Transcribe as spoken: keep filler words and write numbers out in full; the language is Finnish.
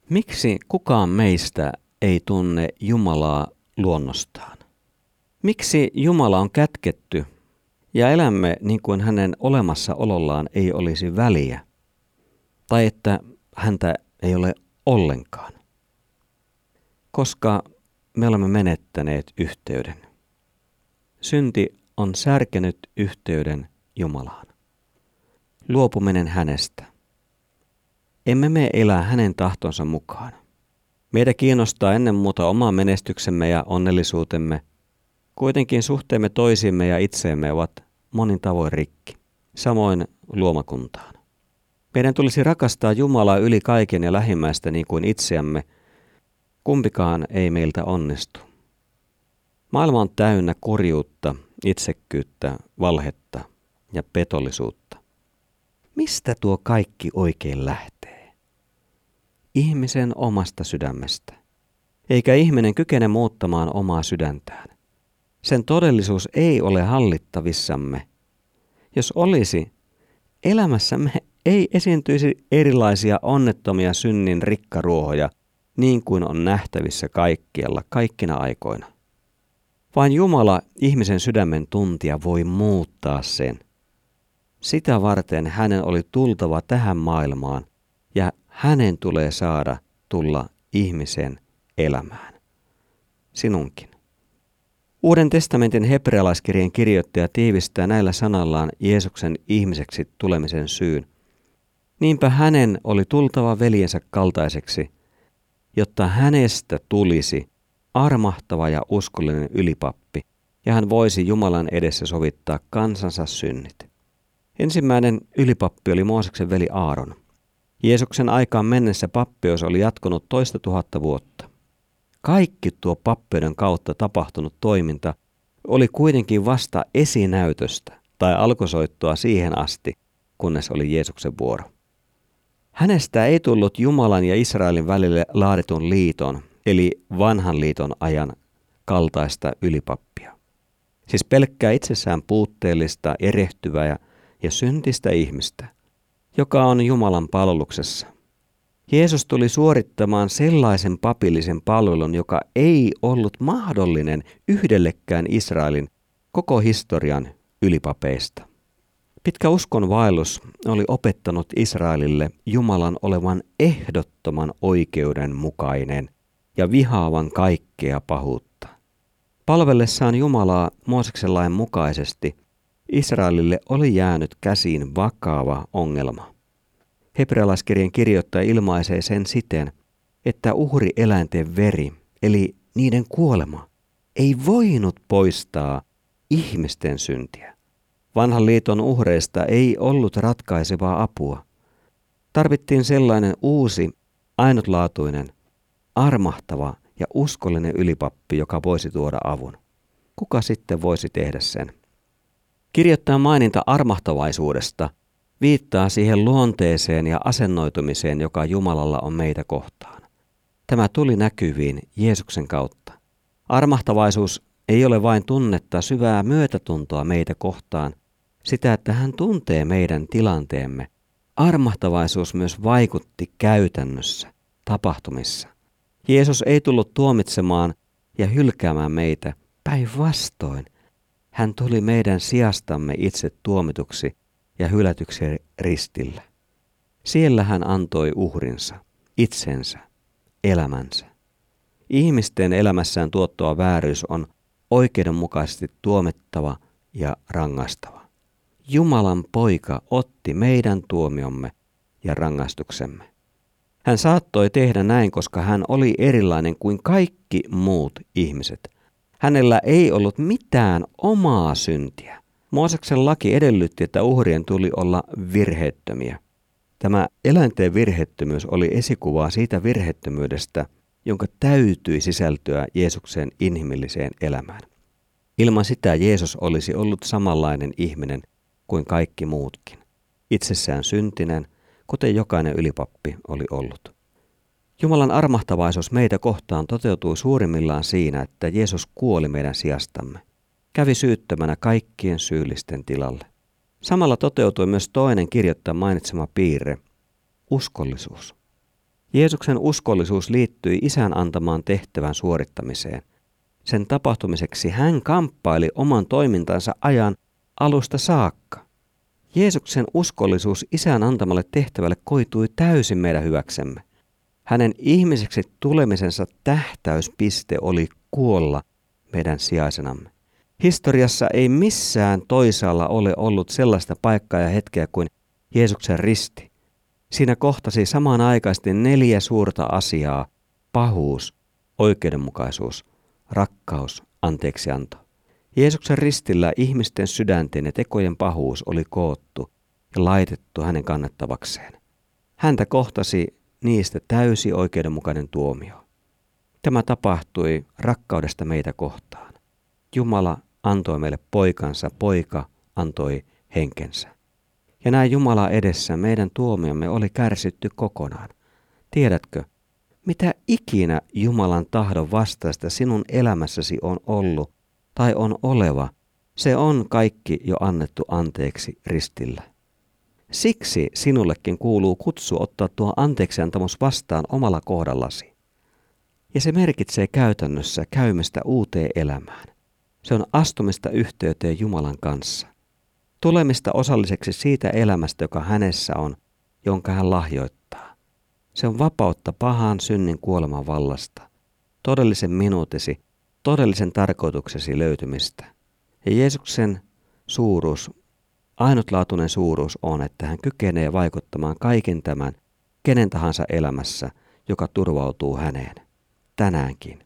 Miksi kukaan meistä ei tunne Jumalaa luonnostaan? Miksi Jumala on kätketty ja elämme niin kuin hänen olemassaolollaan ei olisi väliä, tai että häntä ei ole ollenkaan? Koska me olemme menettäneet yhteyden. Synti on särkenyt yhteyden Jumalaan. Luopuminen hänestä. Emme me elää hänen tahtonsa mukaan. Meitä kiinnostaa ennen muuta oma menestyksemme ja onnellisuutemme. Kuitenkin suhteemme toisiimme ja itseemme ovat monin tavoin rikki. Samoin luomakuntaan. Meidän tulisi rakastaa Jumalaa yli kaiken ja lähimmäistä niin kuin itseämme. Kumpikaan ei meiltä onnistu. Maailma on täynnä kurjuutta, itsekkyyttä, valhetta ja petollisuutta. Mistä tuo kaikki oikein lähtee? Ihmisen omasta sydämestä. Eikä ihminen kykene muuttamaan omaa sydäntään. Sen todellisuus ei ole hallittavissamme. Jos olisi, elämässämme ei esiintyisi erilaisia onnettomia synnin rikkaruohoja, niin kuin on nähtävissä kaikkialla, kaikkina aikoina. Vain Jumala, ihmisen sydämen tuntija, voi muuttaa sen. Sitä varten hänen oli tultava tähän maailmaan, ja hänen tulee saada tulla ihmisen elämään. Sinunkin. Uuden testamentin hebrealaiskirjeen kirjoittaja tiivistää näillä sanallaan Jeesuksen ihmiseksi tulemisen syyn. Niinpä hänen oli tultava veljensä kaltaiseksi, jotta hänestä tulisi armahtava ja uskollinen ylipappi, ja hän voisi Jumalan edessä sovittaa kansansa synnit. Ensimmäinen ylipappi oli Mooseksen veli Aaron. Jeesuksen aikaan mennessä pappeus oli jatkunut toista tuhatta vuotta. Kaikki tuo pappeuden kautta tapahtunut toiminta oli kuitenkin vasta esinäytöstä tai alkusoittoa siihen asti, kunnes oli Jeesuksen vuoro. Hänestä ei tullut Jumalan ja Israelin välille laaditun liiton, eli vanhan liiton ajan kaltaista ylipappia. Siis pelkkää itsessään puutteellista, erehtyvää ja, ja syntistä ihmistä, joka on Jumalan palveluksessa. Jeesus tuli suorittamaan sellaisen papillisen palvelun, joka ei ollut mahdollinen yhdellekään Israelin koko historian ylipapeista. Pitkä uskonvaellus oli opettanut Israelille Jumalan olevan ehdottoman oikeudenmukainen ja vihaavan kaikkea pahuutta. Palvellessaan Jumalaa Mooseksen lain mukaisesti Israelille oli jäänyt käsiin vakava ongelma. Hebrealaiskirjeen kirjoittaja ilmaisee sen siten, että uhrieläinten veri, eli niiden kuolema, ei voinut poistaa ihmisten syntiä. Vanhan liiton uhreista ei ollut ratkaisevaa apua. Tarvittiin sellainen uusi, ainutlaatuinen, armahtava ja uskollinen ylipappi, joka voisi tuoda avun. Kuka sitten voisi tehdä sen? Kirjoittajan maininta armahtavaisuudesta viittaa siihen luonteeseen ja asennoitumiseen, joka Jumalalla on meitä kohtaan. Tämä tuli näkyviin Jeesuksen kautta. Armahtavaisuus ei ole vain tunnetta syvää myötätuntoa meitä kohtaan, sitä, että hän tuntee meidän tilanteemme. Armahtavaisuus myös vaikutti käytännössä, tapahtumissa. Jeesus ei tullut tuomitsemaan ja hylkäämään meitä, päinvastoin. Hän tuli meidän sijastamme itse tuomituksi ja hylätyksi ristillä. Siellä hän antoi uhrinsa, itsensä, elämänsä. Ihmisten elämässään tuottava vääryys on oikeudenmukaisesti tuomittava ja rangaistava. Jumalan poika otti meidän tuomiomme ja rangaistuksemme. Hän saattoi tehdä näin, koska hän oli erilainen kuin kaikki muut ihmiset. Hänellä ei ollut mitään omaa syntiä. Mooseksen laki edellytti, että uhrien tuli olla virheettömiä. Tämä eläinten virheettömyys oli esikuvaa siitä virheettömyydestä, jonka täytyi sisältyä Jeesuksen inhimilliseen elämään. Ilman sitä Jeesus olisi ollut samanlainen ihminen kuin kaikki muutkin, itsessään syntinen, kuten jokainen ylipappi oli ollut. Jumalan armahtavaisuus meitä kohtaan toteutui suurimmillaan siinä, että Jeesus kuoli meidän sijastamme, kävi syyttömänä kaikkien syyllisten tilalle. Samalla toteutui myös toinen kirjoittajan mainitsema piirre, uskollisuus. Jeesuksen uskollisuus liittyi Isän antamaan tehtävän suorittamiseen. Sen tapahtumiseksi hän kamppaili oman toimintansa ajan alusta saakka. Jeesuksen uskollisuus Isän antamalle tehtävälle koitui täysin meidän hyväksemme. Hänen ihmiseksi tulemisensa tähtäyspiste oli kuolla meidän sijaisenamme. Historiassa ei missään toisaalla ole ollut sellaista paikkaa ja hetkeä kuin Jeesuksen risti. Siinä kohtasi samanaikaisesti neljä suurta asiaa: pahuus, oikeudenmukaisuus, rakkaus, anteeksianto. Jeesuksen ristillä ihmisten sydänten ja tekojen pahuus oli koottu ja laitettu hänen kannettavakseen. Häntä kohtasi niistä täysi oikeudenmukainen tuomio. Tämä tapahtui rakkaudesta meitä kohtaan. Jumala antoi meille poikansa, poika antoi henkensä. Ja näin Jumala edessä meidän tuomiomme oli kärsitty kokonaan. Tiedätkö, mitä ikinä Jumalan tahdon vastaista sinun elämässäsi on ollut tai on oleva, se on kaikki jo annettu anteeksi ristillä. Siksi sinullekin kuuluu kutsu ottaa tuo anteeksiantamus vastaan omalla kohdallasi. Ja se merkitsee käytännössä käymistä uuteen elämään. Se on astumista yhteyteen Jumalan kanssa. Tulemista osalliseksi siitä elämästä, joka hänessä on, jonka hän lahjoittaa. Se on vapautta pahan synnin kuoleman vallasta, todellisen minuutesi, todellisen tarkoituksesi löytymistä. Ja Jeesuksen suuruus, ainutlaatuinen suuruus on, että hän kykenee vaikuttamaan kaiken tämän, kenen tahansa elämässä, joka turvautuu häneen. Tänäänkin.